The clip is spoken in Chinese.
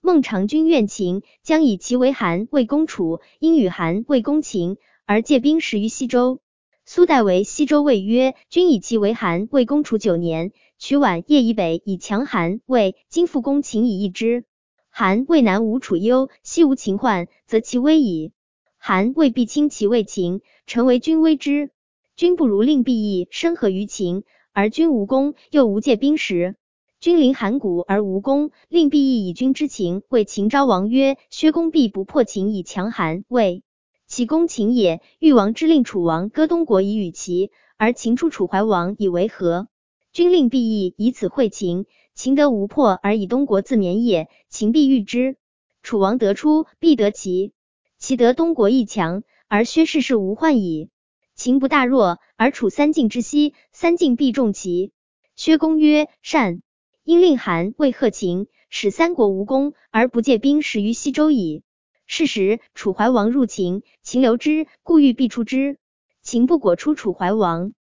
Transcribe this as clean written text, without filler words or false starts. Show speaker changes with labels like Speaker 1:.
Speaker 1: 孟尝君怨秦，将以齐为韩，为攻楚，因与韩为攻秦，而借兵10于西周。苏代为西周魏曰：君以齐为韩，为攻楚9年，取宛、邺以北，以强韩、魏，今复攻秦以易之。韩、魏南无楚忧，西无秦患，则其危矣。韩、魏必轻其为秦，臣为君威之。君不如令必易，生何于秦？而君无功，又无借兵时。君临函谷而无功，令必易以君之情，谓秦昭王曰：薛公必不破秦以强韩、魏。其攻秦也，豫王之令楚王割东国以与齐，而秦出楚怀王以为和。君令必易以此会秦，秦得无破而以东国自免也，秦必遇之。楚王得出，必得齐。齐得东国亦强，而薛氏事无患矣。秦不大弱，而楚3晋之西，3晋必重齐。薛公曰：善。因令韩、魏贺秦，使3国无功，而不借兵10于西周矣。是时，楚怀王入秦，秦留之，故欲必出之。秦不果出楚怀王。